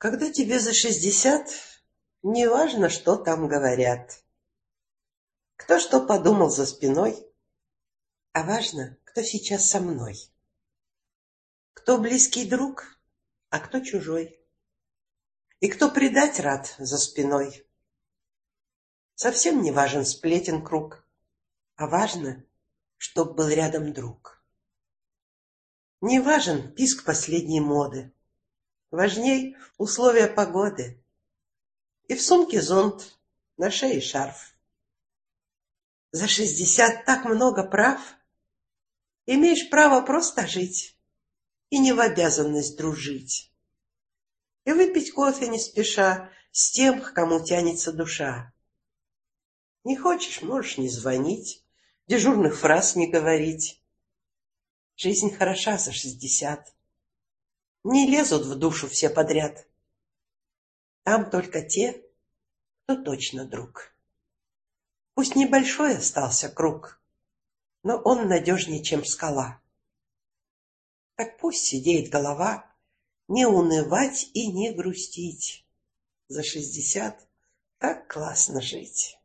Когда тебе за 60, не важно, что там говорят. Кто что подумал за спиной, а важно, кто сейчас со мной. Кто близкий друг, а кто чужой. И кто предать рад за спиной. Совсем не важен сплетен круг, а важно, чтоб был рядом друг. Не важен писк последней моды, важней условия погоды. И в сумке зонт, на шее шарф. За 60 так много прав. Имеешь право просто жить и не в обязанность дружить. И выпить кофе не спеша с тем, к кому тянется душа. Не хочешь, можешь не звонить, дежурных фраз не говорить. Жизнь хороша за 60. Не лезут в душу все подряд. Там только те, кто точно друг. Пусть небольшой остался круг, но он надежнее, чем скала. Так пусть сидеет голова, не унывать и не грустить. За 60 так классно жить.